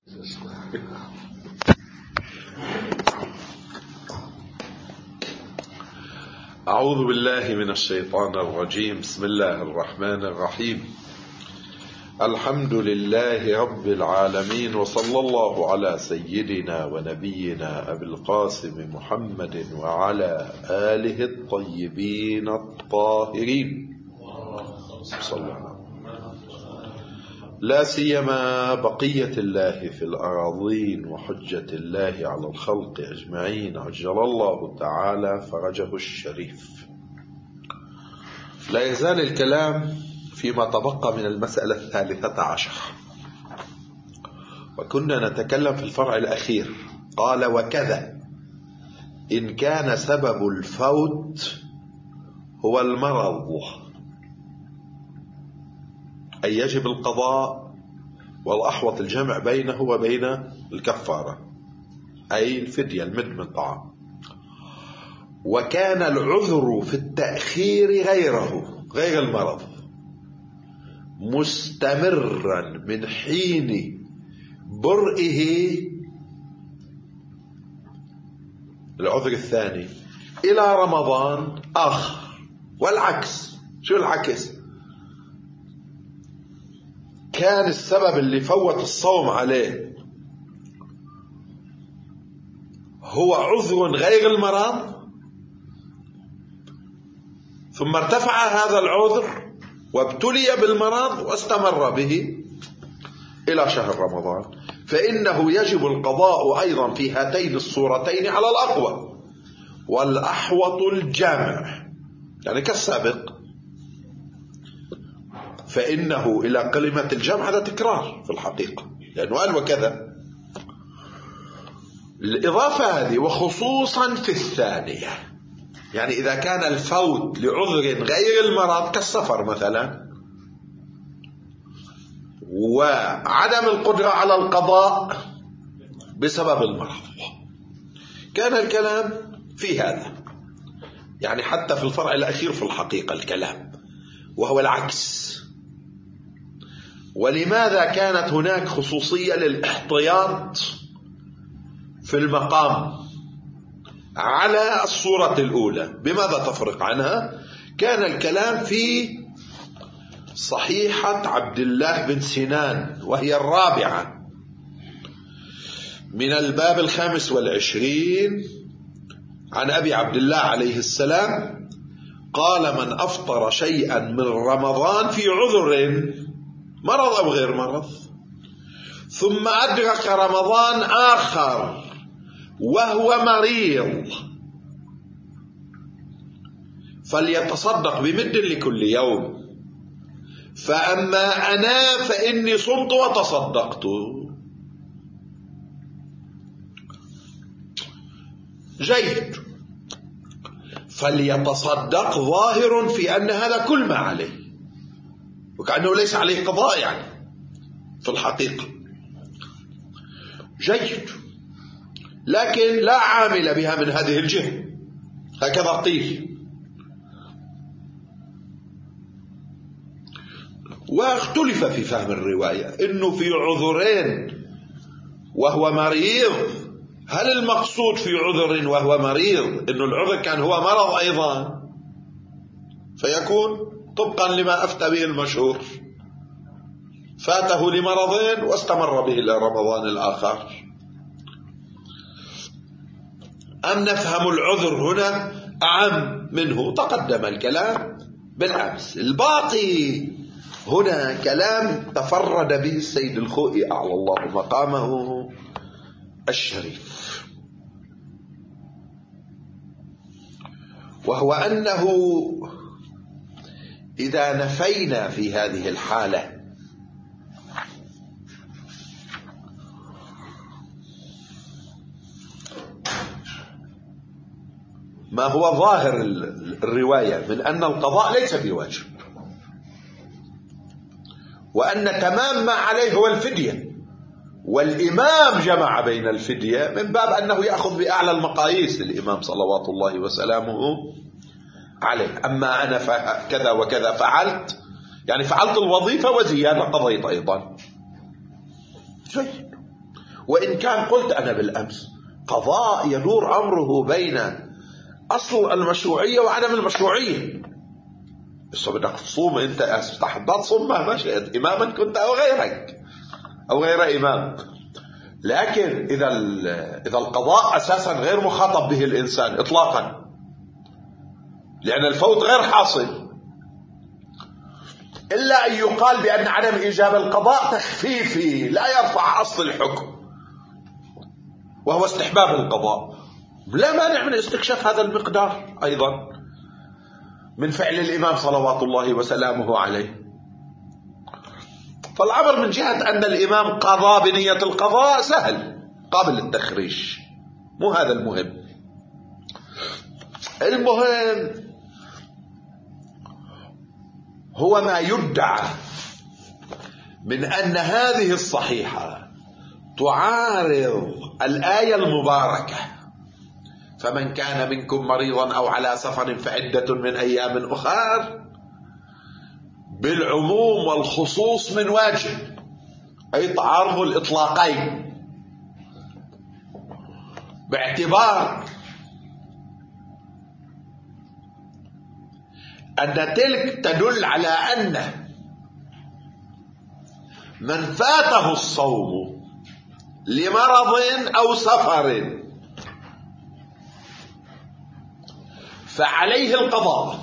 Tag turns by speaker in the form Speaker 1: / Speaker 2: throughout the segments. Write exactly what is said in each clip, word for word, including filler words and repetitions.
Speaker 1: أعوذ بالله من الشيطان الرجيم. بسم الله الرحمن الرحيم. الحمد لله رب العالمين، وصلى الله على سيدنا ونبينا أبي القاسم محمد وعلى آله الطيبين الطاهرين صلى الله عليه وسلم. لا سيما بقية الله في الأراضين وحجة الله على الخلق أجمعين، عجل الله تعالى فرجه الشريف. لا يزال الكلام فيما تبقى من المسألة الثالثة عشر، وكنا نتكلم في الفرع الأخير. قال: وكذا إن كان سبب الفوت هو المرض، أي يجب القضاء، والأحوط الجمع بينه وبين الكفارة، أي الفدية المد من طعام. وكان العذر في التأخير غيره، غير المرض، مستمرا من حين برئه العذر الثاني إلى رمضان آخر. والعكس. شو العكس؟ كان السبب اللي فوت الصوم عليه هو عذر غير المرض، ثم ارتفع هذا العذر وابتلي بالمرض واستمر به إلى شهر رمضان، فإنه يجب القضاء أيضا في هاتين الصورتين على الأقوى، والأحوط الجامع، يعني كالسابق. فإنه إلى كلمة الجمع هذا تكرار في الحقيقة، لأنه قال وكذا. الإضافة هذه وخصوصا في الثانية، يعني إذا كان الفوت لعذر غير المرض كالسفر مثلا، وعدم القدرة على القضاء بسبب المرض، كان الكلام في هذا، يعني حتى في الفرع الأخير في الحقيقة الكلام، وهو العكس. ولماذا كانت هناك خصوصية للاحتياط في المقام على الصورة الأولى؟ بماذا تفرق عنها؟ كان الكلام في صحيحة عبد الله بن سنان، وهي الرابعة من الباب الخامس والعشرين، عن أبي عبد الله عليه السلام قال: من أفطر شيئا من رمضان في عذر، مرض أو غير مرض، ثم أدرك رمضان آخر وهو مريض، فليتصدق بمد لكل يوم، فأما أنا فإني صمت وتصدقت. جيد. فليتصدق ظاهر في أن هذا كل ما عليه، وكأنه ليس عليه قضاء يعني في الحقيقة. جيد. لكن لا عامل بها من هذه الجهة، هكذا قيل. واختلف في فهم الرواية، إنه في عذرين وهو مريض، هل المقصود في عذر وهو مريض إنه العذر كان هو مرض أيضا، فيكون طبقا لما أفتى به المشهور، فاته لمرضين واستمر به إلى رمضان الآخر، أم نفهم العذر هنا أعم منه؟ تقدم الكلام بالأمس. الباقي هنا كلام تفرد به السيد الخوئي أعلى الله مقامه الشريف، وهو أنه إذا نفينا في هذه الحالة ما هو ظاهر الرواية من أن القضاء ليس بواجب، وأن تمام ما عليه هو الفدية، والإمام جمع بين الفدية من باب أنه يأخذ بأعلى المقاييس الإمام صلوات الله وسلامه عليه. أما أنا كذا وكذا فعلت، يعني فعلت الوظيفة وزيادة قضيت أيضا. جيد. وإن كان قلت أنا بالأمس قضاء يدور أمره بين أصل المشروعية وعدم المشروعية. بس بدك تصوم أنت استحضرت صوم مهما شئت، إماما كنت أو غيرك أو غير إمام. لكن إذا إذا القضاء أساسا غير مخاطب به الإنسان إطلاقا، لأن الفوت غير حاصل، إلا أن يقال بأن عدم إيجاب القضاء تخفيفي لا يرفع أصل الحكم وهو استحباب القضاء. لا مانع من استكشاف هذا المقدار أيضا من فعل الإمام صلوات الله وسلامه عليه. فالأمر من جهة أن الإمام قضى بنية القضاء سهل قابل للتخريج، مو هذا المهم. المهم هو ما يدعى من أن هذه الصحيحة تعارض الآية المباركة فمن كان منكم مريضا أو على سفر فعدة من أيام أخر بالعموم والخصوص من واجب، أي تعارض الإطلاقين، باعتبار أن تلك تدل على أن من فاته الصوم لمرض أو سفر فعليه القضاء،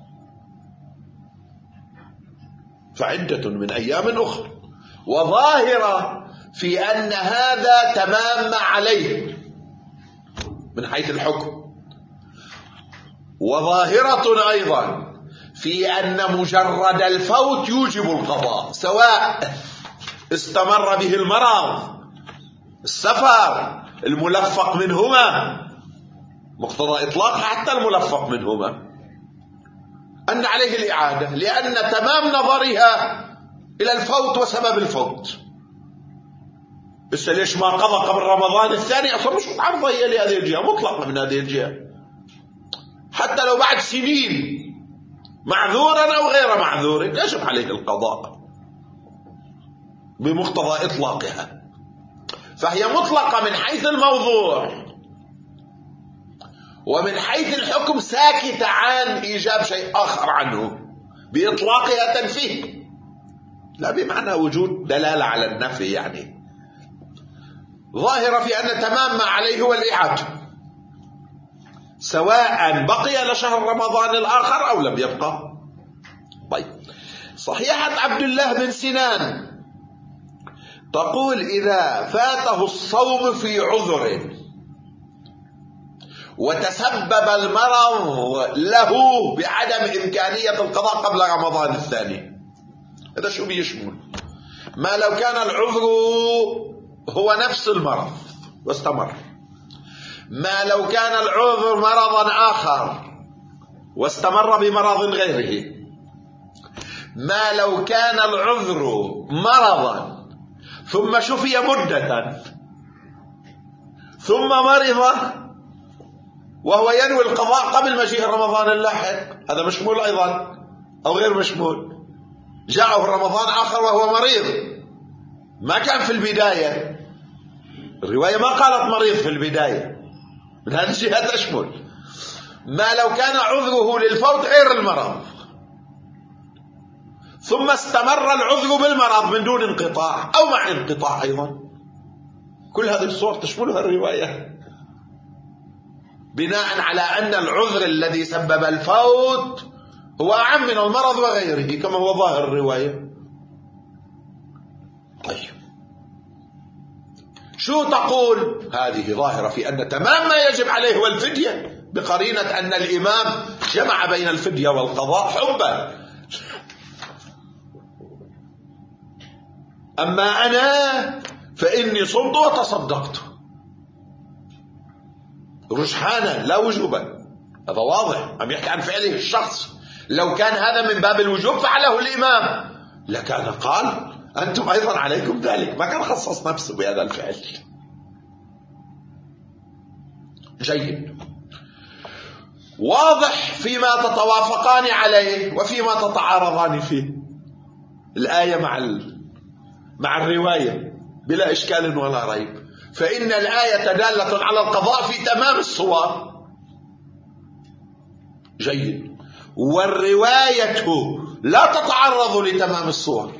Speaker 1: فعدة من أيام أخرى، وظاهرة في أن هذا تمام عليه من حيث الحكم، وظاهرة أيضا في أن مجرد الفوت يوجب القضاء، سواء استمر به المرض السفر الملفق منهما، مقتضى إطلاق حتى الملفق منهما أن عليه الإعادة، لأن تمام نظرها إلى الفوت وسبب الفوت. بس ليش ما قضى قبل رمضان الثاني؟ أصلا مش متعرضة هي لهذه الجهة مطلقة من هذه الجهة، حتى لو بعد سنين معذورا أو غير معذور يجب عليه القضاء بمقتضى إطلاقها. فهي مطلقة من حيث الموضوع، ومن حيث الحكم ساكتة عن إيجاب شيء آخر عنه بإطلاقها تنفيه، لا بمعنى وجود دلالة على النفي، يعني ظاهرة في أن تمام ما عليه هو الإعادة، سواء بقي لشهر رمضان الآخر أو لم يبقى. طيب، صحيحة عبد الله بن سنان تقول إذا فاته الصوم في عذر وتسبب المرض له بعدم إمكانية القضاء قبل رمضان الثاني، هذا شو بيشمل؟ ما لو كان العذر هو نفس المرض واستمر، ما لو كان العذر مرضا آخر واستمر بمرض غيره، ما لو كان العذر مرضا ثم شفي مدة ثم مرض وهو ينوي القضاء قبل مجيء رمضان اللاحق، هذا مشمول أيضا أو غير مشمول؟ جاءه رمضان آخر وهو مريض، ما كان في البداية، الرواية ما قالت مريض في البداية، من هذه الجهة تشمل. ما لو كان عذره للفوت غير المرض ثم استمر العذر بالمرض من دون انقطاع أو مع انقطاع أيضا، كل هذه الصور تشملها الرواية، بناء على أن العذر الذي سبب الفوت هو أعم من المرض وغيره كما هو ظاهر الرواية. طيب، شو تقول؟ هذه ظاهرة في أن تمام ما يجب عليه هو الفدية، بقرينة أن الإمام جمع بين الفدية والقضاء حبا. أما أنا فإني صمت وتصدقت رجحانا لا وجوبا، هذا واضح، عم يحكي عن فعله الشخص. لو كان هذا من باب الوجوب فعله الإمام لكان قال أنتم أيضا عليكم ذلك، ما كان خصص نفسه بهذا الفعل. جيد، واضح فيما تتوافقان عليه وفيما تتعارضان فيه، الآية مع ال... مع الرواية بلا إشكال ولا ريب. فإن الآية دالة على القضاء في تمام الصور. جيد. والرواية لا تتعرض لتمام الصور.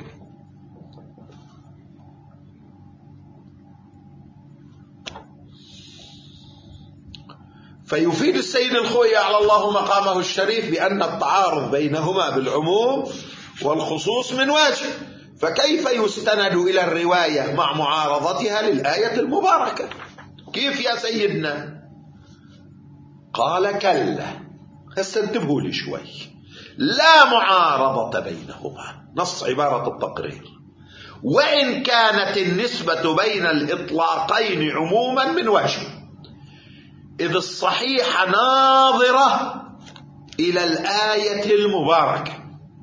Speaker 1: فيفيد السيد الخوئي على الله مقامه الشريف بأن التعارض بينهما بالعموم والخصوص من وجه، فكيف يستند إلى الرواية مع معارضتها للآية المباركة؟ كيف يا سيدنا؟ قال كلا. استنتبهوا لي شوي. لا معارضة بينهما، نص عبارة التقرير، وإن كانت النسبة بين الإطلاقين عموما من وجه، إذ الصحيح ناظرة إلى الآية المباركة،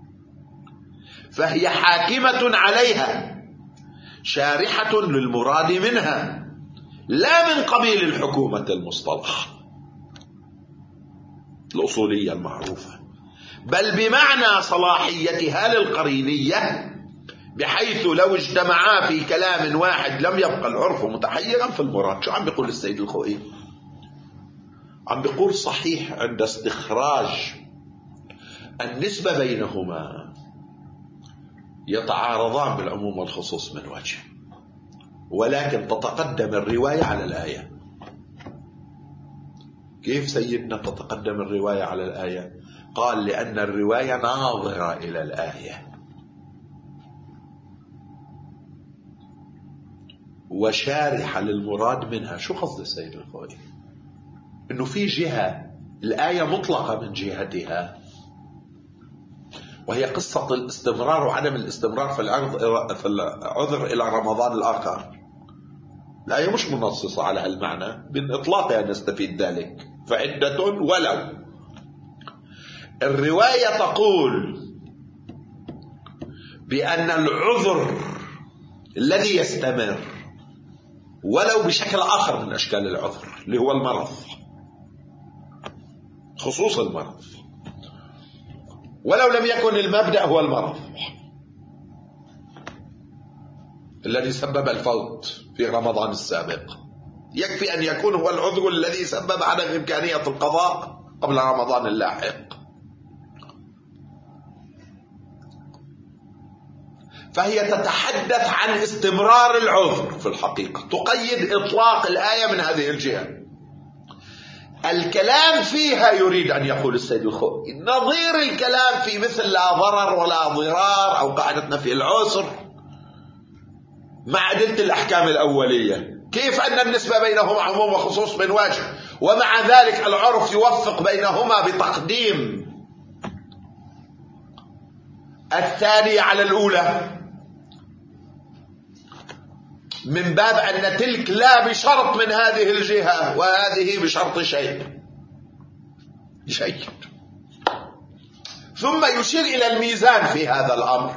Speaker 1: فهي حاكمة عليها شارحة للمراد منها، لا من قبيل الحكومة المصطلح الأصولية المعروفة، بل بمعنى صلاحيتها للقرينية، بحيث لو اجتمعا في كلام واحد لم يبقى العرف متحيرا في المراد. شو عم بيقول السيد الخوئي؟ عم بيقول صحيح عند استخراج النسبة بينهما يتعارضان بالعموم والخصوص من وجه، ولكن تتقدم الرواية على الآية. كيف سيدنا تتقدم الرواية على الآية؟ قال لأن الرواية ناظرة إلى الآية وشارحة للمراد منها. شو قصد السيد الخوئي؟ إنه في جهة الآية مطلقة من جهتها، وهي قصة الاستمرار وعدم الاستمرار في العرض في العذر إلى رمضان الآخر. الآية مش منصصة على هالمعنى، من إطلاقها نستفيد ذلك. فعدة ولو. الرواية تقول بأن العذر الذي يستمر ولو بشكل آخر من أشكال العذر اللي هو المرض، خصوص المرض، ولو لم يكن المبدأ هو المرض الذي سبب الفوت في رمضان السابق، يكفي أن يكون هو العذر الذي سبب عدم إمكانية القضاء قبل رمضان اللاحق. فهي تتحدث عن استمرار العذر في الحقيقة، تقيد إطلاق الآية من هذه الجهة. الكلام فيها يريد أن يقول السيد الخوئي نظير الكلام في مثل لا ضرر ولا ضرار أو قاعدة نفي العسر مع أدلة الأحكام الأولية. كيف أن النسبة بينهما عموم وخصوص من وجه، ومع ذلك العرف يوفق بينهما بتقديم الثانية على الأولى، من باب أن تلك لا بشرط من هذه الجهة وهذه بشرط شيء جيد. ثم يشير إلى الميزان في هذا الأمر.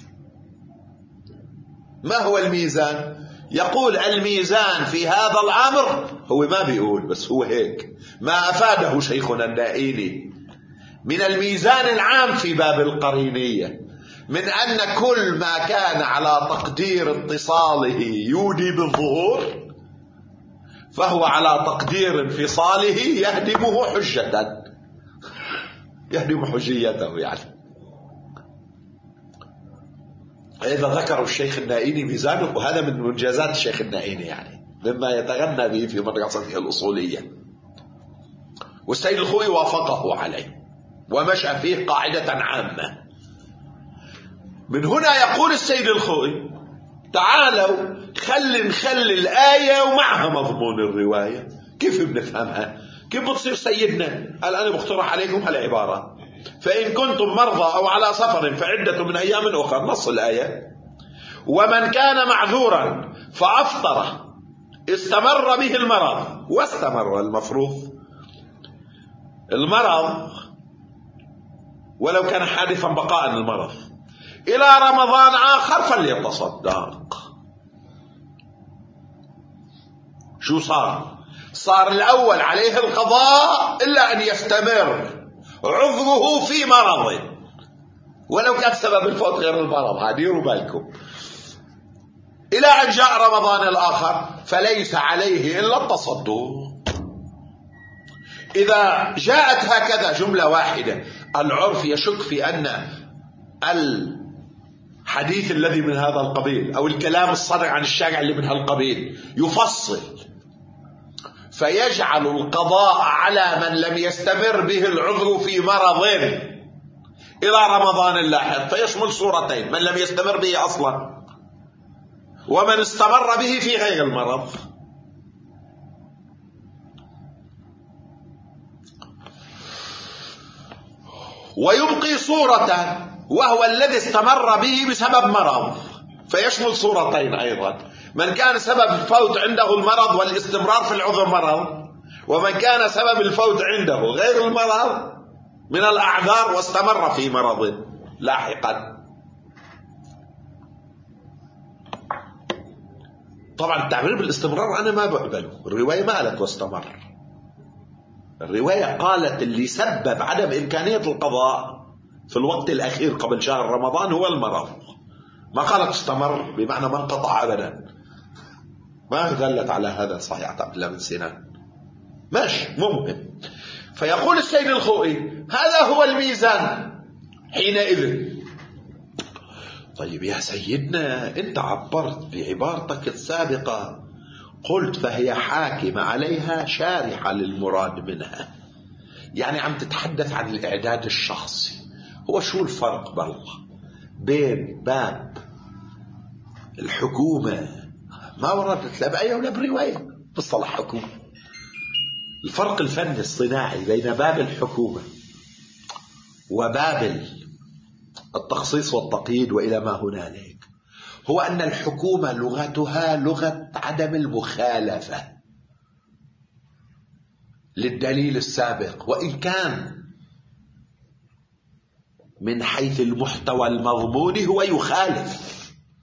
Speaker 1: ما هو الميزان؟ يقول الميزان في هذا الأمر، هو ما بيقول بس هو هيك ما أفاده شيخنا النائلي من الميزان العام في باب القرينية، من أن كل ما كان على تقدير اتصاله يودي بالظهور فهو على تقدير انفصاله يهدمه حجة، يهدم حجيته. يعني إذا ذكروا الشيخ النائيني ميزانه، وهذا من منجزات الشيخ النائيني، يعني مما يتغنى به في مدرسته الأصولية، والسيد الخوئي وافقه عليه ومشى فيه قاعدة عامة. من هنا يقول السيد الخوئي تعالوا خل نخلي الآية ومعها مضمون الرواية. كيف بنفهمها؟ كيف بتصير سيدنا؟ قال أنا بقترح عليكم هالعبارة: فإن كنتم مرضى أو على سفر فعدة من أيام أخرى، نص الآية. ومن كان معذورا فأفطر استمر به المرض، واستمر المفروض المرض ولو كان حادثا بقاء المرض إلى رمضان آخر فليتصدق. شو صار؟ صار الأول عليه القضاء إلا أن يستمر عذره في مرضه، ولو كان سبب الفوت غير المرض، ديروا بالكم. إلى أن جاء رمضان الآخر فليس عليه إلا التصدق. إذا جاءت هكذا جملة واحدة العرف يشك في أن الحديث الذي من هذا القبيل أو الكلام الصادر عن الشارع اللي من هذا القبيل يفصل فيجعل القضاء على من لم يستمر به العذر في مرض إلى رمضان اللاحق، فيشمل صورتين: من لم يستمر به أصلا ومن استمر به في غير المرض. ويبقي صورة وهو الذي استمر به بسبب مرض، فيشمل صورتين أيضا: من كان سبب الفوت عنده المرض والاستمرار في العذر مرض، ومن كان سبب الفوت عنده غير المرض من الأعذار واستمر في مرض لاحقا. طبعا التعبير بالاستمرار أنا ما بقبله، الرواية ما قالت واستمر، الرواية قالت اللي سبب عدم إمكانية القضاء في الوقت الأخير قبل شهر رمضان هو المرض، ما قالت استمر بمعنى ما انقطع أبدا، ما دلت على هذا صحيح عبد الله بن سنان. ماشي ممكن. فيقول السيد الخوئي هذا هو الميزان حينئذ. طيب يا سيدنا أنت عبرت بعبارتك السابقة قلت فهي حاكمة عليها شارحة للمراد منها، يعني عم تتحدث عن الإعداد الشخصي. هو شو الفرق بالله بين باب الحكومة ما وردت لا بآية ولا برواية بالصلاح حكومة، الفرق الفني الصناعي بين باب الحكومة وباب التخصيص والتقييد وإلى ما هنالك هو أن الحكومة لغتها لغة عدم المخالفة للدليل السابق، وإن كان من حيث المحتوى المضموني هو يخالف.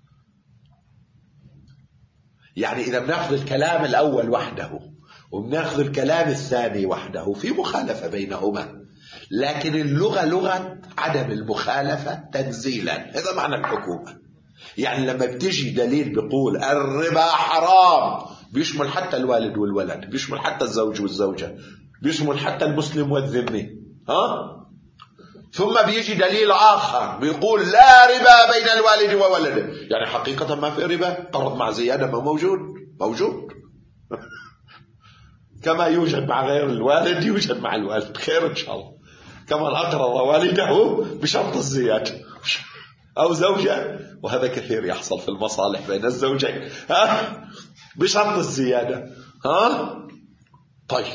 Speaker 1: يعني إذا بناخذ الكلام الأول وحده وبناخذ الكلام الثاني وحده في مخالفة بينهما، لكن اللغة لغة عدم المخالفة تنزيلا. هذا معنى الحكومة. يعني لما بتجي دليل بيقول الربا حرام بيشمل حتى الوالد والولد، بيشمل حتى الزوج والزوجة، بيشمل حتى المسلم والذمي، ها؟ ثم بيجي دليل آخر بيقول لا ربا بين الوالد وولده، يعني حقيقة ما في ربا، قرض مع زيادة ما موجود موجود كما يوجد مع غير الوالد يوجد مع الوالد، خير إن شاء الله. كما أقرض والده بشرط الزيادة أو زوجة، وهذا كثير يحصل في المصالح بين الزوجين، ها؟ بشرط الزيادة، ها؟ طيب،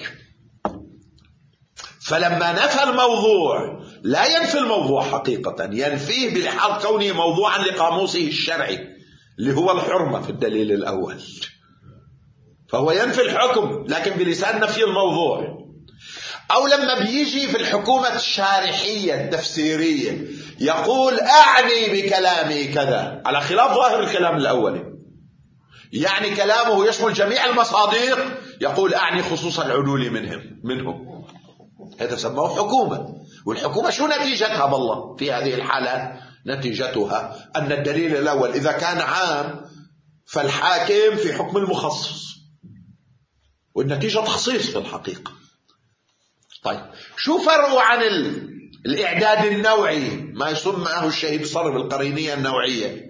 Speaker 1: فلما نفى الموضوع لا ينفي الموضوع حقيقة، ينفيه بلحاظ كونه موضوعا لقاموسه الشرعي اللي هو الحرمة في الدليل الأول، فهو ينفي الحكم لكن بلسان نفي الموضوع. أو لما بيجي في الحكومة الشارحية التفسيرية يقول أعني بكلامي كذا على خلاف ظاهر الكلام الأولي، يعني كلامه يشمل جميع المصادق، يقول أعني خصوص العدول منهم منهم هذا سموه حكومة. والحكومة شو نتيجتها بالله في هذه الحالة؟ نتيجتها أن الدليل الأول إذا كان عام فالحاكم في حكم المخصص، والنتيجة تخصيص في الحقيقة. طيب شو فرقه عن الإعداد النوعي ما يسمى الشهيد صرف القرينية النوعية؟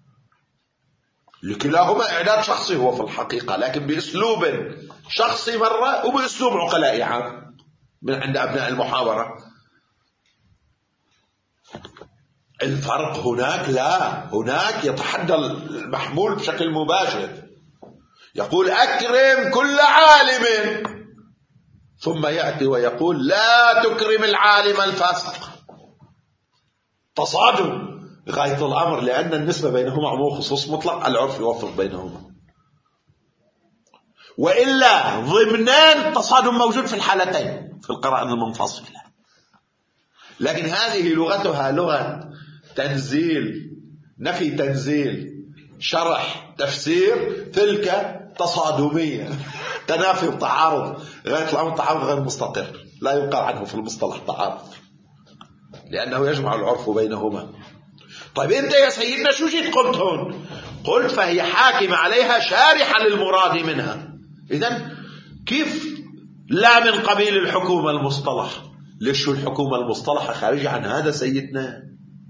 Speaker 1: لكلاهما إعداد شخصي هو في الحقيقة، لكن بأسلوب شخصي مرة وبأسلوب عقلائي عام من عند أبناء المحاورة. الفرق هناك لا، هناك يتحدى المحمول بشكل مباشر، يقول أكرم كل عالم، ثم يأتي ويقول لا تكرم العالم الفاسق. تصادم غاية الأمر، لأن النسبة بينهما عموم خصوص مطلق، العرف يوفق بينهما، وإلا ضمنان التصادم موجود في الحالتين في القرائن المنفصلة. لكن هذه لغتها لغة تنزيل، نفي تنزيل، شرح تفسير، تلك تصادمية تنافي وتعارض، غاية الأمر تعارض غير مستقر لا يقال عنه في المصطلح تعارض، لأنه يجمع العرف بينهما. طيب أنت يا سيدنا شو جيت قلت هون؟ قلت فهي حاكمة عليها شارحة للمراد منها. إذن كيف لا من قبيل الحكومة المصطلح؟ ليش الحكومة المصطلحة خارجة عن هذا سيدنا؟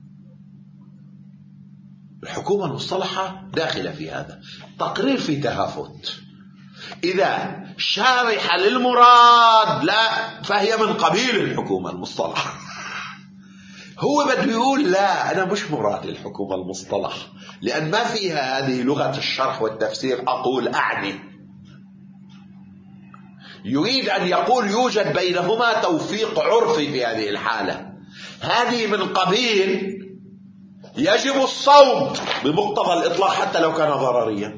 Speaker 1: الحكومة المصطلحة داخلة في هذا. تقرير في تهافت. إذا شارحة للمراد لا فهي من قبيل الحكومة المصطلحة. هو بده يقول لا، أنا مش مراد الحكومة المصطلح، لأن ما فيها هذه لغة الشرح والتفسير أقول أعني. يريد أن يقول يوجد بينهما توفيق عرفي في هذه الحالة. هذه من قبيل يجب الصوم بمقتضى الإطلاق حتى لو كان ضرريا،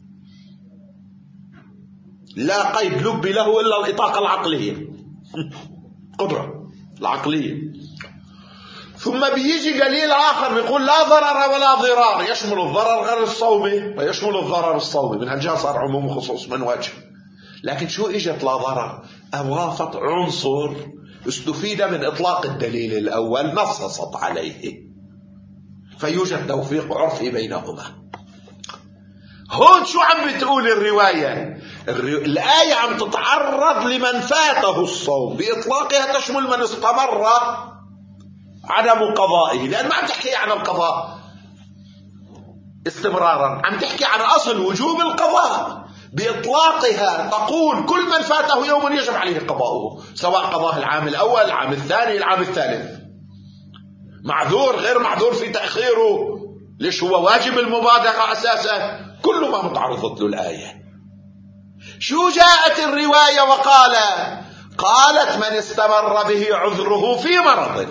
Speaker 1: لا قيد لبي له إلا الإطاقة العقلية قدرة العقلية. ثم بيجي دليل آخر بيقول لا ضرر ولا ضرار، يشمل الضرر غير الصومي ويشمل الضرر الصومي. من هالجهة صار عموم وخصوص من وجه. لكن شو إجت لا ضرر؟ أضافت عنصر استفيد من إطلاق الدليل الأول نصصت عليه، فيوجد توفيق عرفي بينهما. هون شو عم بتقول الرواية؟ الرو... الآية عم تتعرض لمن فاته الصوم بإطلاقها، تشمل من استمر عدم قضائه، لأن ما عم تحكي عن القضاء استمرارا، عم تحكي عن أصل وجوب القضاء. بإطلاقها تقول كل من فاته يوم يجب عليه قضاؤه، سواء قضاه العام الأول العام الثاني العام الثالث، معذور غير معذور في تأخيره، ليش هو واجب المبادرة أساسا. كل ما متعرضت له الآية. شو جاءت الرواية وقال؟ قالت من استمر به عذره في مرض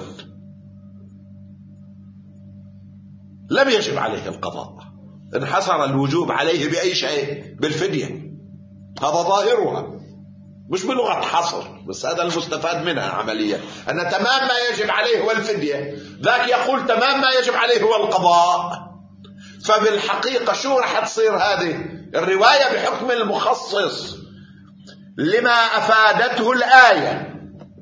Speaker 1: لم يجب عليه القضاء. انحصر الوجوب عليه بأي شيء؟ بالفدية. هذا ظاهرها، مش بلغة حصر، بس هذا المستفاد منها عمليا، أن تمام ما يجب عليه هو الفدية، ذاك يقول تمام ما يجب عليه هو القضاء. فبالحقيقة شو رح تصير هذه الرواية؟ بحكم المخصص لما أفادته الآية،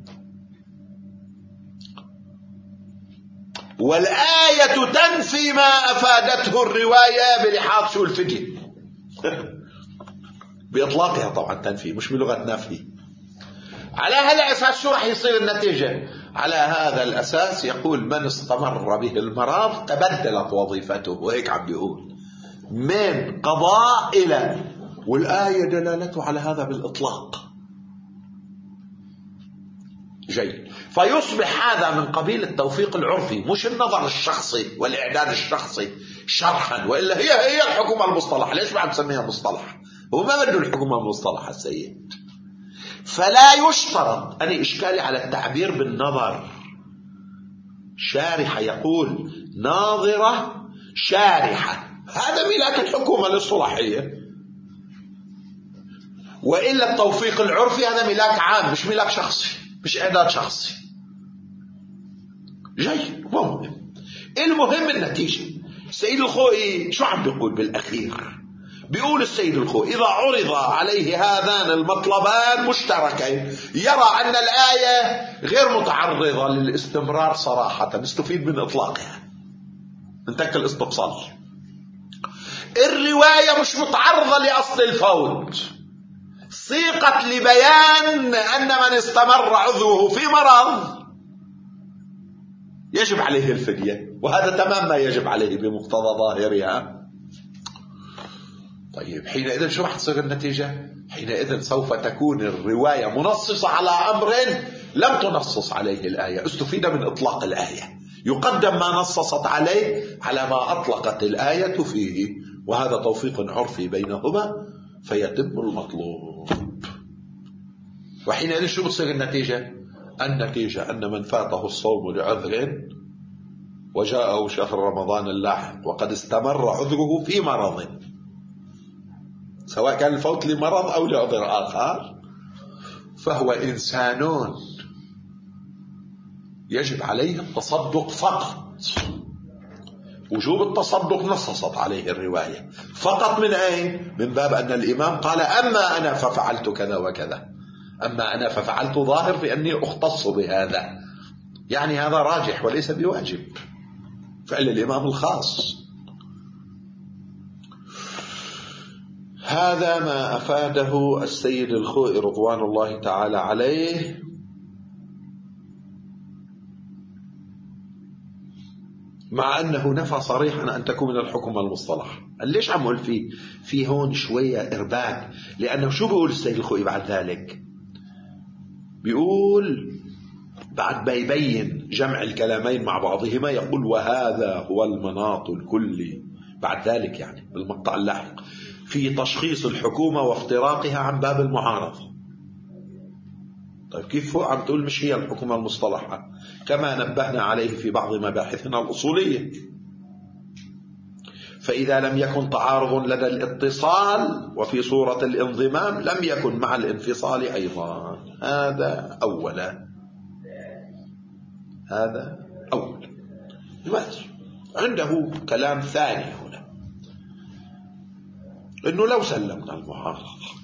Speaker 1: والآية تنفي ما أفادته الرواية بلحاظ شو الفدية. بإطلاقها طبعا تنفي، مش بلغة نفي. على هذا الأساس شو رح يصير النتيجة؟ على هذا الأساس يقول من استمر به المرض تبدلت وظيفته، وهيك عم بيقول من قضاء إلى، والآية دلالته على هذا بالإطلاق. جيد. فيصبح هذا من قبيل التوفيق العرفي، مش النظر الشخصي والإعداد الشخصي شرحا، وإلا هي هي الحكومة المصطلح. ليش بعد تسميها مصطلح؟ هو ما بده الحكومة المصطلح السيد. فلا يشترط. أنا إشكالي على التعبير بالنظر. شارحة يقول ناظرة شارحة، هذا ملاك الحكومة الاصطلاحية، وإلا التوفيق العرفي هذا ملاك عام، مش ملاك شخصي، مش إعداد شخصي. جيد. مهم. المهم النتيجة. السيد الخوئي شو عم بيقول بالأخير؟ بيقول السيد الخوئي إذا عرض عليه هذان المطلبان مشتركين يرى أن الآية غير متعرضة للاستمرار صراحة، استفيد من إطلاقها، انتك الاستبصال. الرواية مش متعرضة لأصل الفوت، سيقت لبيان أن من استمر عذره في مرض يجب عليه الفدية، وهذا تمام ما يجب عليه بمقتضى ظاهرها. طيب حينئذ شو رح تصير النتيجة؟ حينئذ سوف تكون الرواية منصصة على أمر لم تنصص عليه الآية، استفيد من إطلاق الآية، يقدم ما نصصت عليه على ما أطلقت الآية فيه، وهذا توفيق عرفي بينهما فيتم المطلوب. وحينئذ شو بتصير النتيجة؟ النتيجة أن من فاته الصوم لعذر وجاءه شهر رمضان اللاحق وقد استمر عذره في مرض، سواء كان الفوت لمرض أو لعذر آخر، فهو إنسان يجب عليه التصدق فقط. وجوب التصدق نصصت عليه الرواية فقط. من أين؟ من باب أن الإمام قال أما أنا ففعلت كذا وكذا، أما أنا ففعلت ظاهر في أني أختص بهذا، يعني هذا راجح وليس بواجب، فعل الإمام الخاص. هذا ما أفاده السيد الخوئي رضوان الله تعالى عليه مع أنه نفى صريحا أن تكون من الحكم المصطلح. ليش عم أقول فيه في هون شوية إرباك؟ لأنه شو بيقول السيد الخوئي بعد ذلك؟ بيقول بعد ما يبين جمع الكلامين مع بعضهما يقول وهذا هو المناط الكلي بعد ذلك يعني بالمقطع اللاحق في تشخيص الحكومة وافتراقها عن باب المعارضة. طيب كيف فوق عم تقول مش هي الحكومة المصطلحة كما نبهنا عليه في بعض مباحثنا الأصولية؟ فإذا لم يكن تعارض لدى الاتصال وفي صورة الانضمام لم يكن مع الانفصال أيضا. هذا أولا هذا أولا دلوقتي عنده كلام ثاني هنا إنه لو سلمنا المعارضة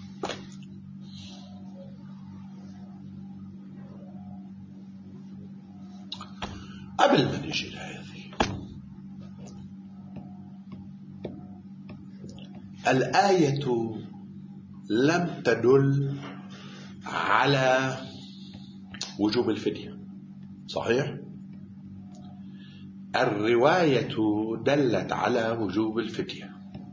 Speaker 1: قبل ما نجي لهذه الآية لم تدل على وجوب الفدية صحيح؟ الرواية دلت على وجوب الفدية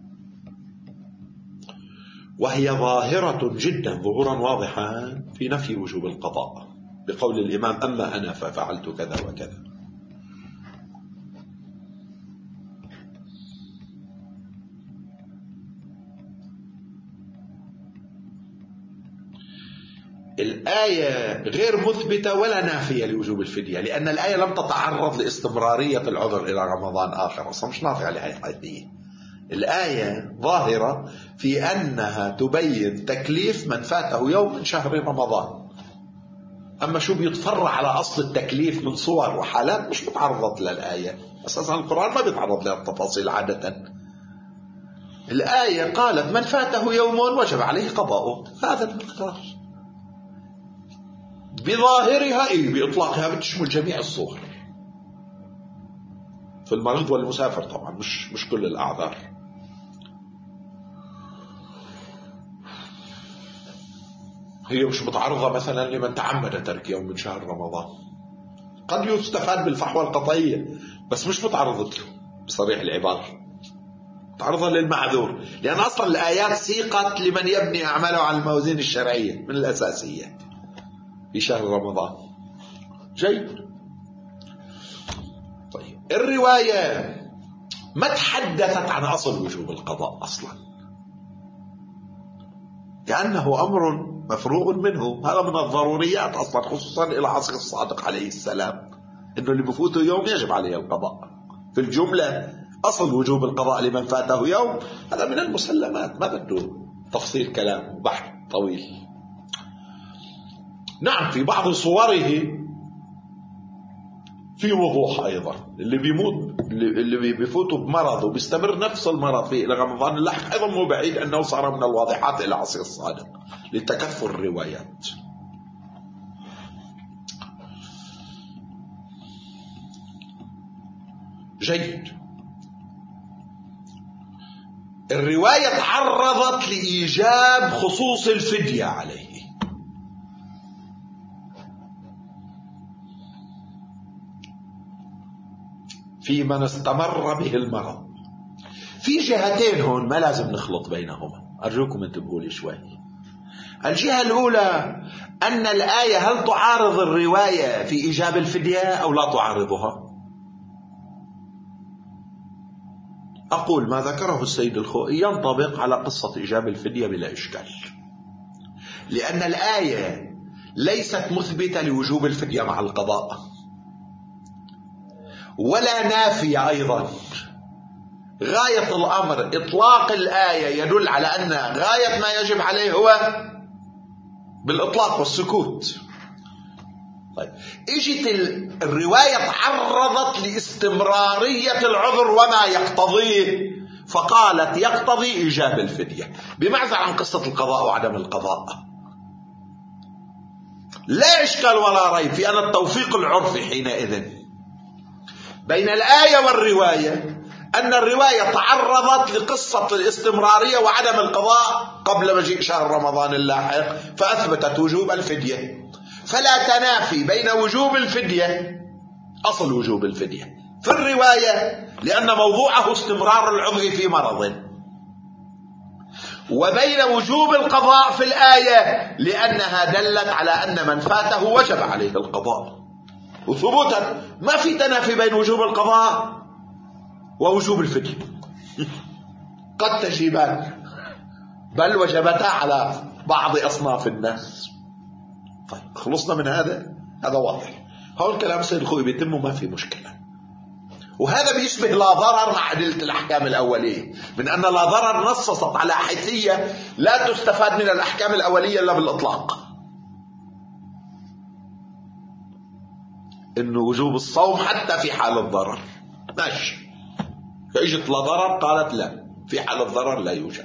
Speaker 1: وهي ظاهرة جدا ظهورا واضحا في نفي وجوب القضاء بقول الإمام أما أنا ففعلت كذا وكذا. الآية غير مثبتة ولا نافية لوجوب الفدية لأن الآية لم تتعرض لاستمرارية العذر إلى رمضان آخر أصلا مش نافية لهذه. الآية ظاهرة في أنها تبين تكليف من فاته يوم من شهر رمضان. أما شو بيتفرع على أصل التكليف من صور وحالات مش متعرضت للآية. أساسا القرآن ما بيتعرض للتفاصيل عادة. الآية قالت من فاته يوم وجب عليه قضاؤه هذا المقدار بظاهرها إيه بإطلاقها بتشمل جميع الصور في المريض والمسافر طبعا مش مش كل الأعذار. هي مش متعرضة مثلا لمن تعمد ترك يوم من شهر رمضان قد يستفاد بالفحوى القطعية بس مش متعرضة له بصريح العبارة متعرضة للمعذور لأن أصلا الآيات سيقت لمن يبني أعماله على الموازين الشرعية من الأساسيات في شهر رمضان. جيد. طيب الرواية ما تحدثت عن أصل وجوب القضاء أصلا كأنه أمر مفروغ منه. هذا من الضروريات أصلا خصوصا إلى عصر الصادق عليه السلام إنه اللي بفوته يوم يجب عليه القضاء. في الجملة أصل وجوب القضاء لمن فاته يوم هذا من المسلمات ما بده تفصيل كلام وبحث طويل. نعم في بعض صوره في وضوح أيضا اللي بيموت اللي بيفوتوا بمرض وبيستمر نفس المرض في إلى رمضان اللاحق أيضا مو بعيد أنه صار من الواضحات إلى عصر الصادق لتكثر الروايات. جيد. الرواية تعرضت لإيجاب خصوص الفدية عليه في من استمر به المرض. في جهتين هون ما لازم نخلط بينهما أرجوكم انتبهوا لي شوي. الجهة الأولى أن الآية هل تعارض الرواية في إيجاب الفدية أو لا تعارضها؟ أقول ما ذكره السيد الخوئي ينطبق على قصة إيجاب الفدية بلا إشكال لأن الآية ليست مثبتة لوجوب الفدية مع القضاء ولا نافية أيضا. غاية الأمر إطلاق الآية يدل على أن غاية ما يجب عليه هو بالإطلاق والسكوت. طيب اجت الرواية تعرضت لاستمرارية العذر وما يقتضيه فقالت يقتضي إيجاب الفدية بمعزل عن قصة القضاء وعدم القضاء. لا إشكال ولا ريب في أن التوفيق العرفي حينئذ بين الآية والرواية أن الرواية تعرضت لقصة الاستمرارية وعدم القضاء قبل مجيء شهر رمضان اللاحق، فأثبتت وجوب الفدية. فلا تنافي بين وجوب الفدية، أصل وجوب الفدية في الرواية لأن موضوعه استمرار العذر في مرض، وبين وجوب القضاء في الآية لأنها دلت على أن من فاته وجب عليه القضاء. وثبوتا ما في تنافي بين وجوب القضاء ووجوب الفدية، قد تجيبان، بل وجبتا على بعض أصناف الناس. طيب خلصنا من هذا، هذا واضح. هون كلام سيد الخوئي بيتم وما في مشكلة، وهذا بيشبه لا ضرر مع أدلة الأحكام الأولية، من أن لا ضرر نصصت على حيثية لا تستفاد من الأحكام الأولية إلا بالإطلاق، إنه وجوب الصوم حتى في حال الضرر ماشي. فإجت لا ضرر قالت لا، في حال الضرر لا يوجد.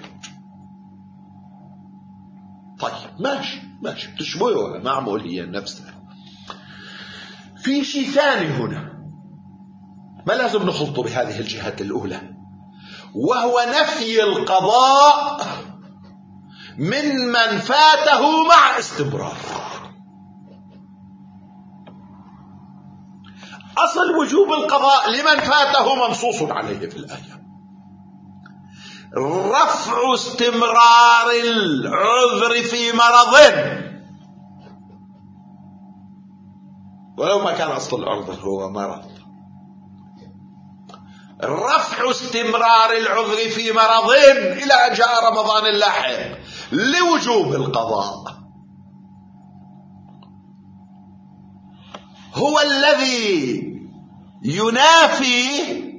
Speaker 1: طيب ماشي ماشي تشبهها، معمول هي نفسها. في شيء ثاني هنا ما لازم نخلطه بهذه الجهات الأولى، وهو نفي القضاء من من فاته مع استمرار. أصل وجوب القضاء لمن فاته منصوص عليه في الآية، رفع استمرار العذر في مرض ولو ما كان أصل العذر هو مرض. رفع استمرار العذر في مرض إلى أن جاء رمضان اللاحق لوجوب القضاء هو الذي ينافي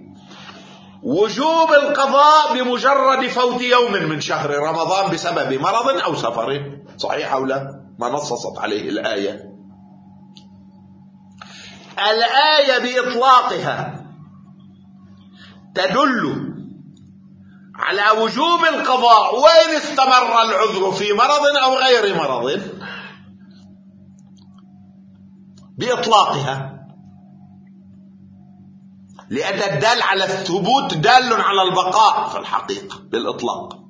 Speaker 1: وجوب القضاء بمجرد فوت يوم من شهر رمضان بسبب مرض أو سفر. صحيح أو لا؟ ما نصصت عليه الآية. الآية بإطلاقها تدل على وجوب القضاء وإن استمر العذر في مرض أو غير مرض بإطلاقها، لأن الدال على الثبوت دال على البقاء في الحقيقة بالإطلاق،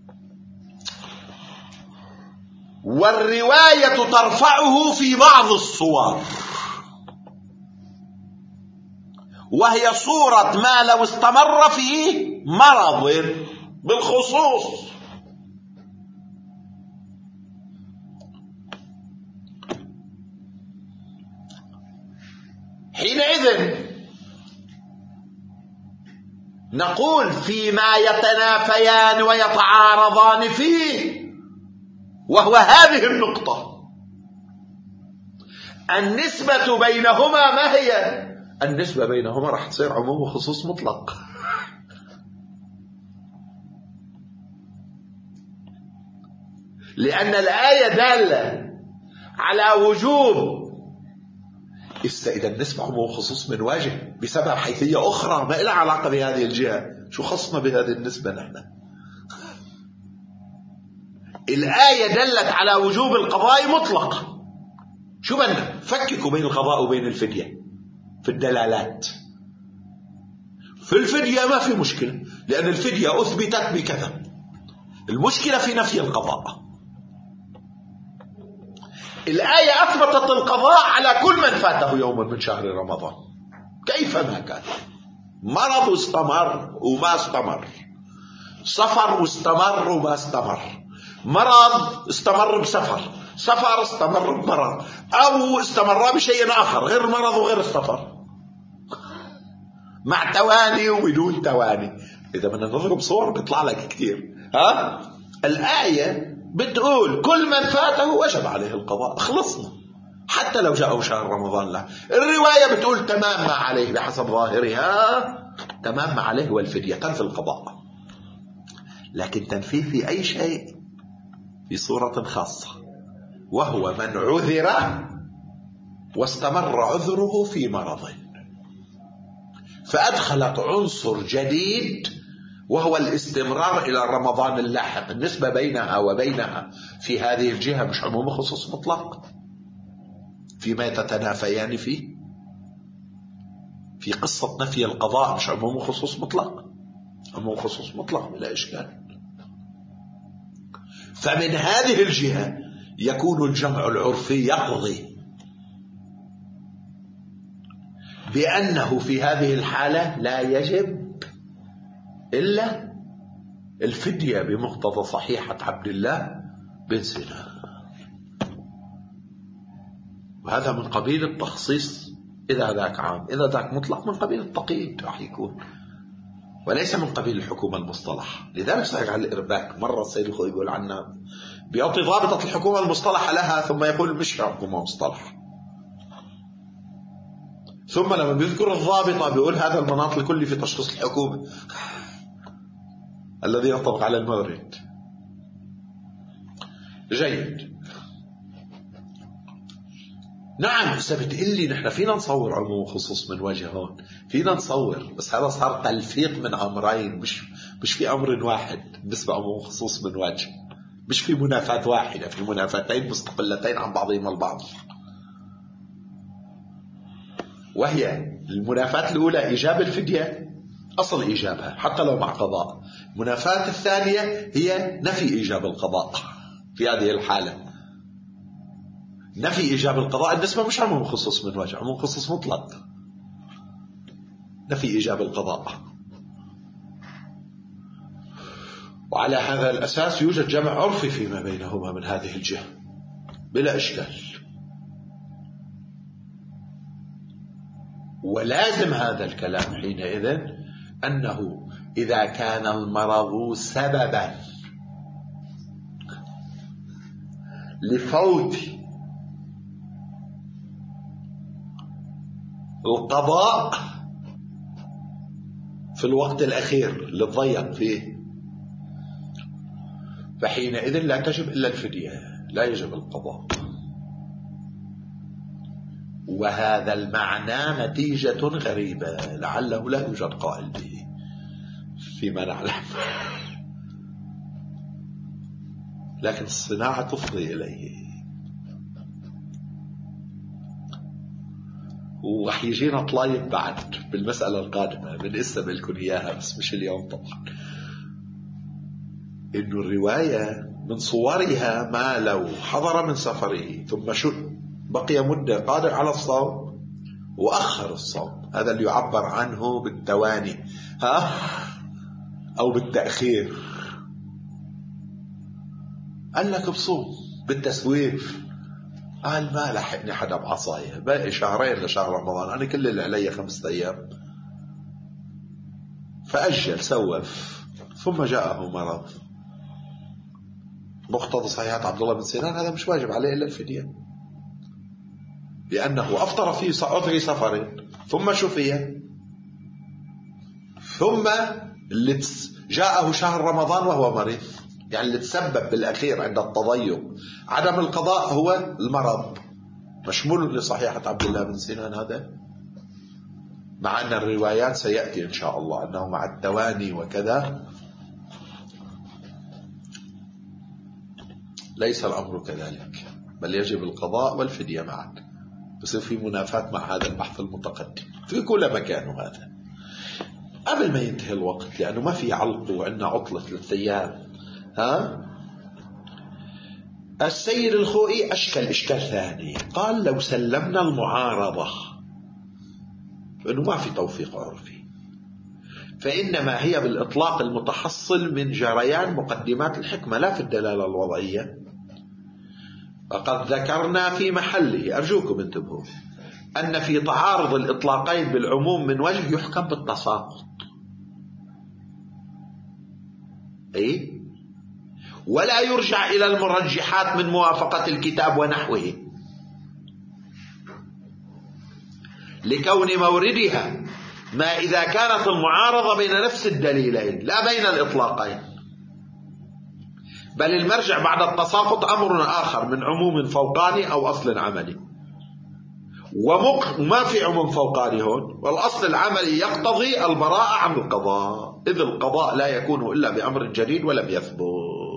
Speaker 1: والرواية ترفعه في بعض الصور، وهي صورة ما لو استمر فيه مرض بالخصوص. حينئذ نقول فيما يتنافيان ويتعارضان فيه، وهو هذه النقطة، النسبة بينهما ما هي؟ النسبة بينهما راح تصير عموم وخصوص مطلق. لأن الآية دالة على وجوب، إذا النسبة عموم وخصوص من واجه بسبب حيثية أخرى ما إلها علاقة بهذه الجهة. شو خصنا بهذه النسبة نحن؟ الآية دلت على وجوب القضاء مطلقا. شو بدنا؟ فككوا بين القضاء وبين الفدية في الدلالات. في الفدية ما في مشكلة، لأن الفدية أثبتت بكذا. المشكلة في نفي القضاء. الآية أثبتت القضاء على كل من فاته يوم من شهر رمضان كيفما كان، مرض واستمر وما استمر، سفر واستمر وما استمر، مرض استمر بسفر، سفر استمر بمرض، أو استمر بشيء آخر غير المرض وغير السفر، مع تواني وبدون تواني. إذا بدنا نضرب صور بيطلع لك كثير. ها؟ الآية بتقول كل من فاته وجب عليه القضاء، خلصنا حتى لو جاءه شهر رمضان. لا، الرواية بتقول تمام ما عليه بحسب ظاهرها، تمام ما عليه والفدية تنفي القضاء، لكن تنفيه في أي شيء في صورة خاصة، وهو من عذر واستمر عذره في مرض، فأدخلت عنصر جديد وهو الاستمرار إلى رمضان اللاحق. النسبة بينها وبينها في هذه الجهة مش عموم خصوص مطلق فيما يتتنافيان فيه. في قصة نفي القضاء مش عموم خصوص مطلق، عموم خصوص مطلق بلا إشكال. فمن هذه الجهة يكون الجمع العرفي يقضي بأنه في هذه الحالة لا يجب إلا الفدية بمقتضى صحيحة عبد الله بن سنان، وهذا من قبيل التخصيص إذا ذاك عام، إذا ذاك مطلق من قبيل التقييد راح يكون، وليس من قبيل الحكومة المصطلح. لذلك صحيح على الإرباك مرة السيد الخوئي يقول عنا بيعطي ضابطة الحكومة المصطلح لها ثم يقول مش حكومة مصطلح، ثم لما بيذكر الضابطة بيقول هذا المناط الكلي في تشخيص الحكومة الذي ينطبق على المورد. جيد. نعم حسبت إلي نحن فينا نصور عموم خصوص من وجه هون، فينا نصور، بس هذا صار تلفيق من أمرين، مش مش في أمر واحد بالنسبة عموم خصوص من وجه، مش في منافاة واحدة، في منافاتين مستقلتين عن بعضهما البعض. وهي المنافاة الأولى إيجاب الفدية أصل إيجابها حتى لو مع قضاء، المنافاة الثانية هي نفي إيجاب القضاء. في هذه الحالة نفي إيجاب القضاء النسبة مش عموم خصوص من وجه، عموم خصوص مطلق، نفي إيجاب القضاء. وعلى هذا الأساس يوجد جمع عرفي فيما بينهما من هذه الجهة بلا إشكال. ولازم هذا الكلام حينئذ أنه إذا كان المرض سببا لفوت القضاء في الوقت الأخير اللي تضيق فيه، فحينئذ لا تجب إلا الفدية، لا يجب القضاء. وهذا المعنى نتيجة غريبة لعله لا يوجد قائل به فيما نعلم، لكن الصناعة تفضي إليه. وراح يجينا طلايب بعد بالمسألة القادمة من اسم لكم إياها، بس مش اليوم طبعا. إنه الرواية من صورها ما لو حضر من سفره ثم شو بقي مدة قادر على الصوم وأخر الصوم، هذا اللي يعبر عنه بالتواني ها أو بالتأخير. قال لك بصوم بالتسويف، قال ما لحقني حدا بعصاية، باقي شهرين لشهر رمضان، أنا كل اللي علي خمسة أيام، فأجل سوف، ثم جاءه مرض. مقتضى صحيحة عبد الله بن سنان هذا مش واجب عليه إلا الفدية، لأنه أفطر في عذر سفر ثم شفي، ثم اللي جاءه شهر رمضان وهو مريض، يعني اللي تسبب بالأخير عند التضيق عدم القضاء هو المرض، مشمول لصحيحة عبد الله بن سنان هذا، مع أن الروايات سيأتي إن شاء الله أنه مع التواني وكذا ليس الأمر كذلك، بل يجب القضاء والفدية معا. بصير في منافاة مع هذا البحث المتقدم في كل مكان. هذا قبل ما ينتهي الوقت، لأنه ما في علق وعندنا عطلة ثلاث أيام. ها السيد الخوئي أشكل إشكال ثاني، قال لو سلمنا المعارضة فإنه ما في توفيق عرفي، فإنما هي بالإطلاق المتحصل من جريان مقدمات الحكمة لا في الدلالة الوضعية. وقد ذكرنا في محله، أرجوكم انتبهوا، أن في تعارض الإطلاقين بالعموم من وجه يحكم بالتساقط، أي ولا يرجع إلى المرجحات من موافقة الكتاب ونحوه، لكون موردها ما إذا كانت المعارضة بين نفس الدليلين لا بين الإطلاقين، بل المرجع بعد التساقط أمر آخر من عموم فوقاني أو أصل عملي، وما في عموم فوقاني هون، والأصل العملي يقتضي البراءة عن القضاء، إذ القضاء لا يكون إلا بأمر جديد ولم يثبت.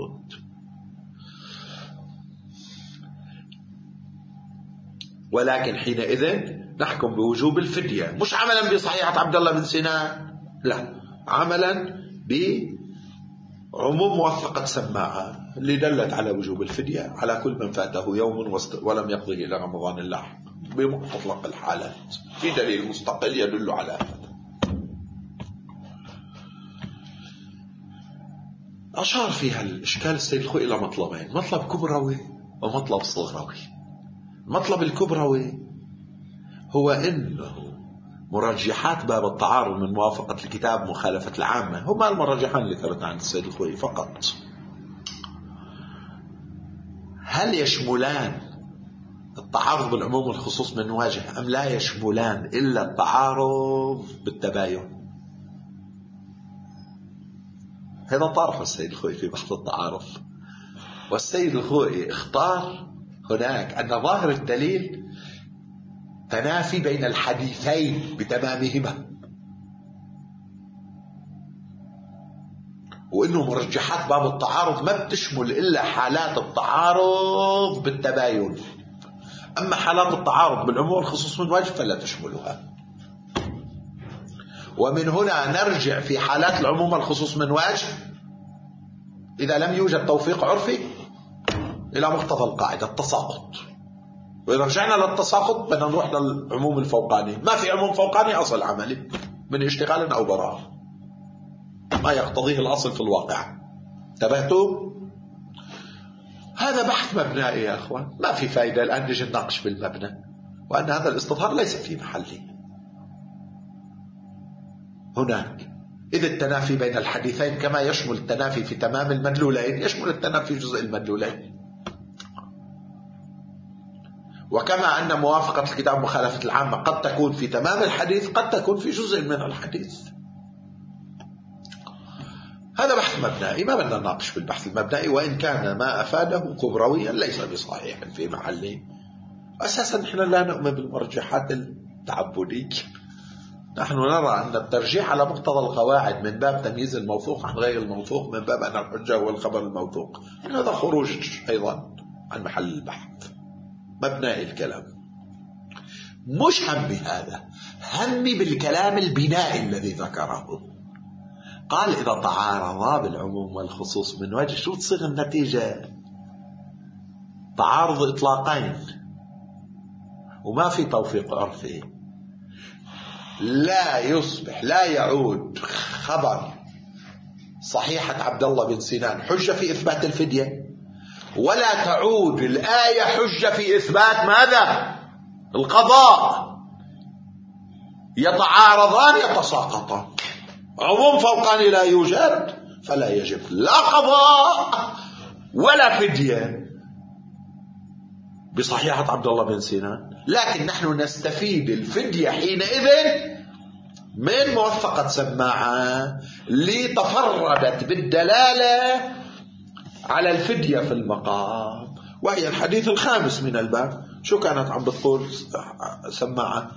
Speaker 1: ولكن حينئذ نحكم بوجوب الفدية، مش عملا بصحيحة عبد الله بن سنان، لا، عملا بعموم موثقة سماعة اللي دلت على وجوب الفدية على كل من فاته يوم ولم يقضه إلى رمضان اللاحق بمطلق الحالات، في دليل مستقل يدل على هذا. أشار فيها الإشكال السيد الخوئي إلى مطلبين، مطلب كبروي ومطلب صغروي. المطلب الكبروي هو إنه مرجحات باب التعارض من موافقة الكتاب مخالفة العامة هما المرجحان اللي ذكرت عند السيد الخوئي فقط. هل يشملان التعارض بالعموم والخصوص من وجه أم لا يشملان إلا التعارض بالتباين؟ هذا طرح السيد الخوئي في بحث التعارض، والسيد الخوئي اختار هناك أن ظاهر الدليل تنافي بين الحديثين بتمامهما، وإنه مرجحات باب التعارض ما بتشمل إلا حالات التعارض بالتباين، أما حالات التعارض بالعموم والخصوص من وجه فلا تشملها. ومن هنا نرجع في حالات العموم والخصوص من وجه إذا لم يوجد توفيق عرفي إلى مقتضى القاعدة التساقط، وإذا رجعنا للتساقط بدنا نروح للعموم الفوقاني، ما في عموم فوقاني أصل عملي من اشتغال أو براءة ما يقتضيه الأصل في الواقع. انتبهتوا؟ هذا بحث مبنائي يا أخوان، ما في فائدة الآن نجي نناقش بالمبنى، وأن هذا الاستظهار ليس في محله. هناك إذا التنافي بين الحديثين كما يشمل التنافي في تمام المدلولين يشمل التنافي في جزء المدلولين، وكما أن موافقة الكتاب مخالفة العامة قد تكون في تمام الحديث قد تكون في جزء من الحديث. هذا بحث مبنائي ما بدنا نناقش في البحث المبنائي، وإن كان ما أفاده كبرويا ليس بصحيح في محله. أساسا نحن لا نؤمن بالمرجحات التعبدية، نحن نرى أن الترجيح على مقتضى القواعد من باب تمييز الموثوق عن غير الموثوق، من باب أن الحجة هو الخبر الموثوق. هذا خروج أيضا عن محل البحث، مبنائي الكلام. مش همي هذا، همي بالكلام البنائي الذي ذكره. قال إذا تعارضا بالعموم والخصوص من وجه شو تصير النتيجة؟ تعارض إطلاقين وما في توفيق عرفي، لا يصبح لا يعود خبر صحيحة عبد الله بن سنان حجة في إثبات الفدية، ولا تعود الآية حجة في إثبات ماذا؟ القضاء. يتعارضان يتساقطان، عموم فوقاني لا يوجد فلا يجب لا قضاء ولا فدية بصحيحة عبد الله بن سنان، لكن نحن نستفيد الفدية حينئذ من موثقة سماعة لتفردت بالدلالة على الفدية في المقام، وهي الحديث الخامس من الباب. شو كانت عم بتقول سماعة؟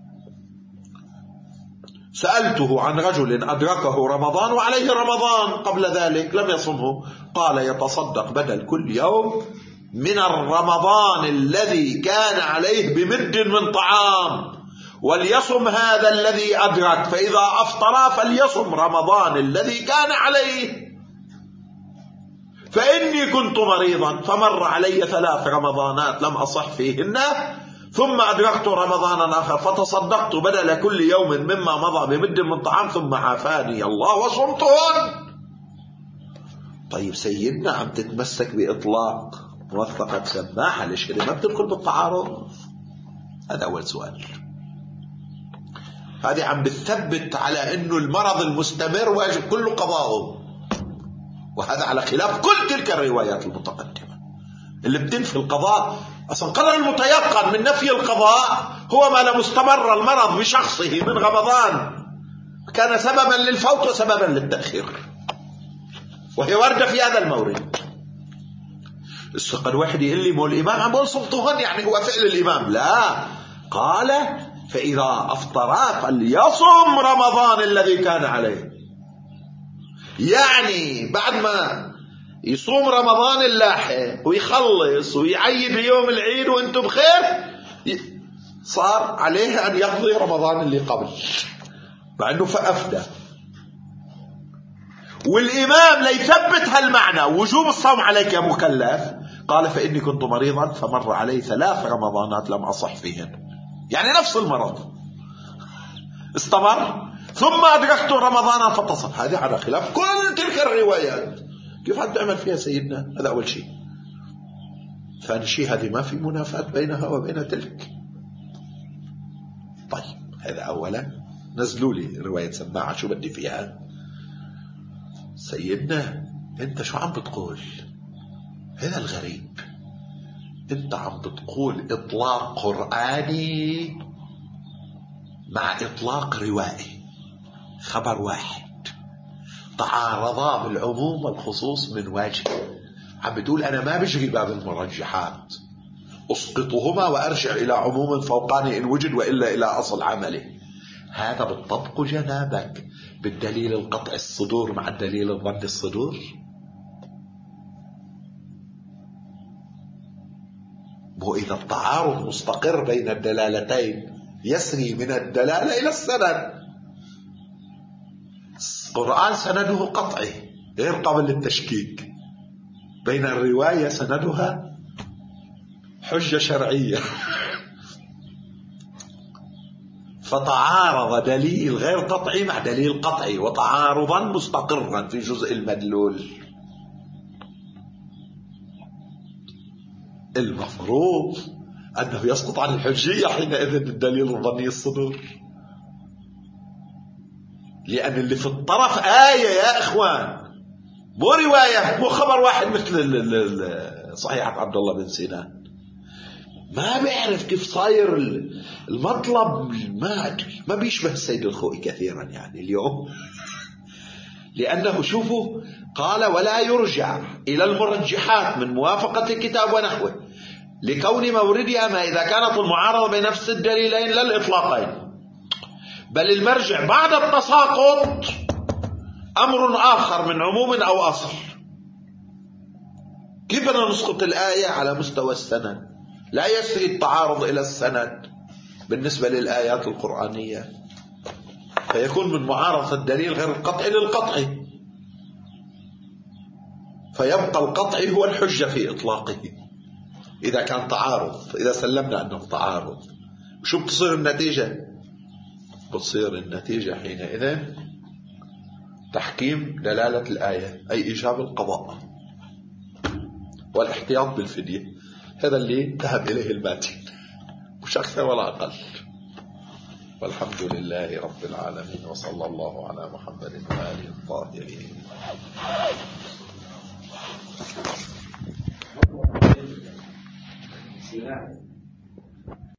Speaker 1: سألته عن رجل أدركه رمضان وعليه رمضان قبل ذلك لم يصمه، قال يتصدق بدل كل يوم من الرمضان الذي كان عليه بمد من طعام، وليصم هذا الذي أدرك، فإذا أفطر فليصم رمضان الذي كان عليه، فإني كنت مريضا فمر علي ثلاث رمضانات لم أصح فيهن، ثم أدركت رمضانا آخر فتصدقت بدل كل يوم مما مضى بمد من طعام ثم عافاني الله وصمتهن. طيب سيدنا عم تتمسك بإطلاق موثقة سماحة، ليش كده ما بتدخل بالتعارض؟ هذا أول سؤال. هذه عم بتثبت على أنه المرض المستمر واجب كله قضاؤه، وهذا على خلاف كل تلك الروايات المتقدمة اللي بتنفي القضاء. أصلا قدر المتيقن من نفي القضاء هو ما لم استمر المرض بشخصه من رمضان كان سببا للفوت وسببا للتأخير، وهي واردة في هذا المورد. قد واحد يقول لي مو الإمام عم بقول صمتهن يعني هو فعل الإمام، لا، قال فإذا أفطرا فليصم رمضان الذي كان عليه، يعني بعد ما يصوم رمضان اللاحق ويخلص ويعيد يوم العيد وانتم بخير صار عليه أن يقضي رمضان اللي قبل، مع أنه فأفدى. والإمام ليثبت هالمعنى وجوب الصوم عليك يا مكلف قال فإني كنت مريضا فمر علي ثلاث رمضانات لم أصح فيهن، يعني نفس المرض استمر ثم أدركت رمضانا فاتصل. هذه على خلاف كل تلك الروايات. كيف أنت تعمل فيها سيدنا؟ هذا أول شيء. ثاني شيء هذه ما في منافاة بينها وبين تلك. طيب هذا أولا. نزلوا لي رواية سماعة شو بدي فيها. سيدنا أنت شو عم بتقول؟ هذا الغريب. أنت عم بتقول إطلاق قرآني مع إطلاق روائي، خبر واحد تعارضا بالعموم والخصوص من وجه. عم بتقول أنا ما بجري باب المرجحات، أسقطهما وأرجع إلى عموم فوقاني إن وجد وإلا إلى أصل عمله. هذا بالطبق جنابك بالدليل القطع الصدور مع الدليل الظن الصدور. وإذا التعارض مستقر بين الدلالتين يسري من الدلالة إلى السند. القرآن سنده قطعي غير قابل للتشكيك، بين الرواية سندها حجة شرعية. فتعارض دليل غير قطعي مع دليل قطعي وتعارضا مستقرا في جزء المدلول. المفروض أنه يسقط عن الحجية حينئذ الدليل الظني الصدور، لأن اللي في الطرف آية يا إخوان، مو رواية، مو خبر واحد مثل صحيحة عبد الله بن سينان. ما بيعرف كيف صاير المطلب، ما أدري، ما بيشبه السيد الخوئي كثيرا يعني اليوم. لأنه شوفوا قال ولا يرجع إلى المرجحات من موافقة الكتاب ونحوه لكون موردها ما إذا كانت المعارضة بين نفس الدليلين لا الإطلاقين، بل المرجع بعد التساقط أمر آخر من عموم أو أصل. كيف نسقط الآية على مستوى السند؟ لا يسري التعارض إلى السند بالنسبة للآيات القرآنية، فيكون من معارضة الدليل غير القطعي للقطعي، فيبقى القطعي هو الحجة في إطلاقه إذا كان تعارض. إذا سلمنا أنه تعارض شو بتصير النتيجة؟ بتصير النتيجة حينئذ تحكيم دلالة الآية، أي إيجاب القضاء والاحتياط بالفدية. هذا اللي ذهب إليه الماتن، مش أكثر ولا أقل. والحمد لله رب العالمين، وصلى الله على محمد وآله الطاهرين.